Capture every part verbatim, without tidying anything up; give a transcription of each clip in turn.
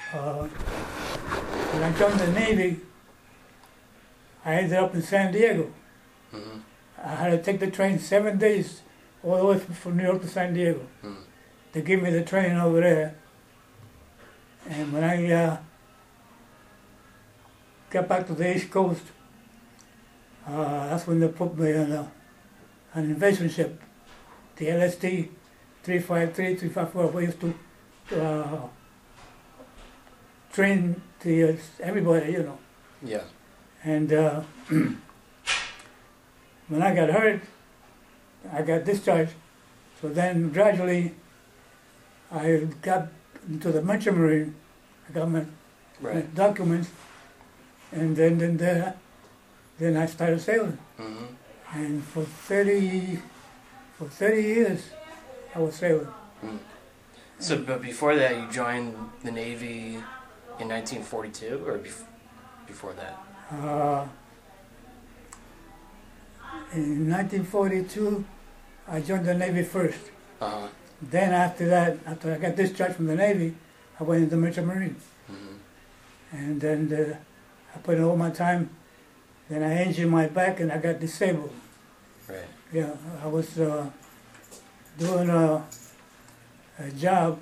Uh, when I joined the Navy, I ended up in San Diego. Mm-hmm. I had to take the train seven days all the way from, from New York to San Diego. Mm-hmm. They gave me the training over there. And when I uh, got back to the East Coast, uh, that's when they put me on a, an invasion ship, the L S T three five three, three five four. We used to uh, train the, uh, everybody, you know. Yeah. And uh, when I got hurt, I got discharged. So then gradually I got into the Merchant Marine. I got my, my Right. documents, and then then there, then I started sailing. Mm-hmm. And for thirty for thirty years, I was sailing. Mm. So, but before that, you joined the Navy in nineteen forty-two, or bef- before that? Uh, in nineteen forty-two, I joined the Navy first. Uh-huh. Then after that, after I got discharged from the Navy, I went into the Merchant Marine. Mm-hmm. And then uh, I put in all my time. Then I injured my back and I got disabled. Right. Yeah, I was uh, doing a, a job,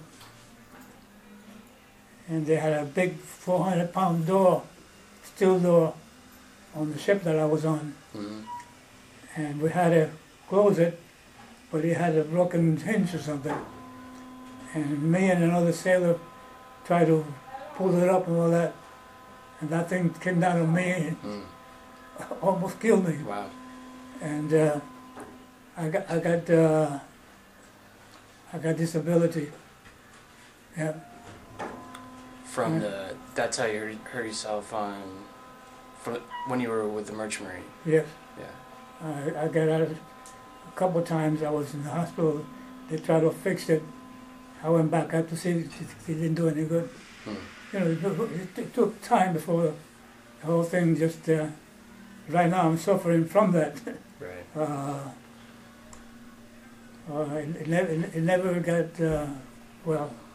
and they had a big four hundred pound door, steel door, on the ship that I was on. Mm-hmm. And we had to close it, but it had a broken hinge or something. And me and another sailor tried to pull it up and all that, and that thing came down on me and Mm. almost killed me. Wow. And uh, I got, I got, uh, I got disability. Yeah, From Yeah. the, that's how you hurt, hurt yourself on, from when you were with the Merchant Marine. yes. Yeah. I, I got out of, a couple of times. I was in the hospital. They tried to fix it. I went back out to see if it didn't do any good. Mm. You know, it, it took time before the whole thing just. Uh, right now, I'm suffering from that. Right. Uh, uh, it, it never, it never got uh, well.